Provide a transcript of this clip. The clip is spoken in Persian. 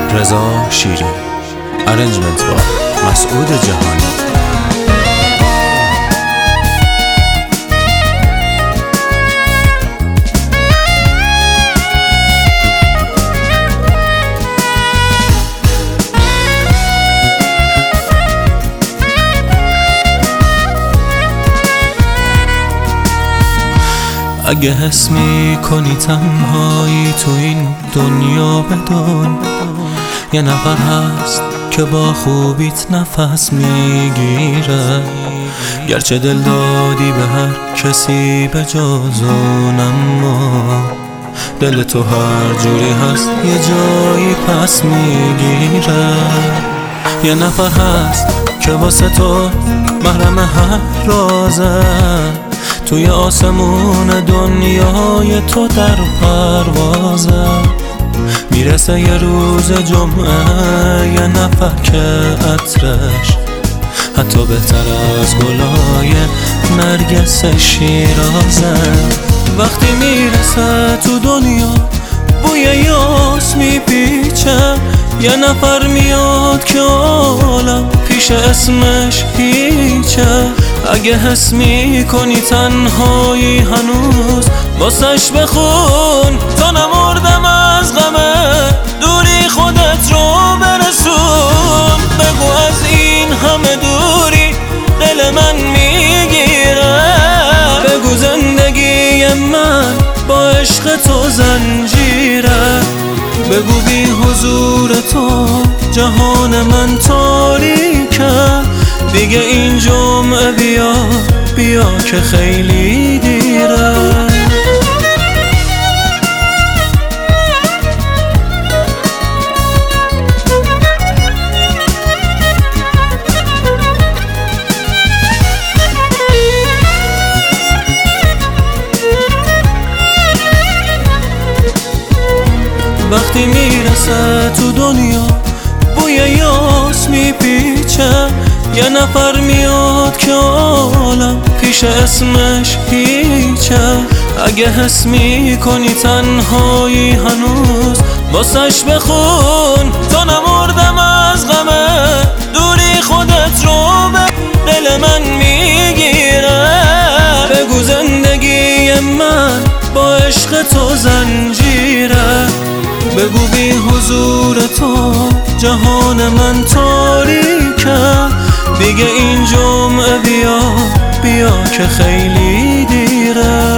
رضا شیری، ارنجمنت با مسعود جهانی. اگه حس میکنی تنهایی تو این دنیا بدون یه نفر هست که با خوبیت نفس میگیره، گرچه دل دادی به هر کسی به جز اون، اما دل تو هر جوری هست یه جایی پس میگیره. یه نفر هست که واسه تو محرم هر رازه، توی آسمون دنیای تو در پروازه. میرسه یه روز جمعه، یه نفر که عطرش حتی بهتر از گلای نرگس شیرازه. وقتی میرسه تو دنیا بوی یاس میپیچه، یه نفر میاد که عالم پیش اسمش هیچه. اگه حس میکنی تنهایی هنوز واسش بخون، تا نمردم از غمه دوری خودت رو برسون. بگو از این همه دوری دل من میگیره، بگو زندگی من با عشق تو زنجیره، بگو بی حضور تو جهان من تاریکه. دیگه این جمعه بیا که خیلی دیره. وقتی میرسه تو دنیا بوی یاس میپیچه، یه نفر میاد که عالم پیش اسمش هیچه. اگه حس میکنی تنهایی هنوز واسش بخون، تا نمردم از غمه دوری خودت رو به دل من میگیره. بگو زندگی من با عشق تو زنجیره، بگو بی حضور تو جهان من تاریکه. دیگه این جمعه بیا که خیلی دیره.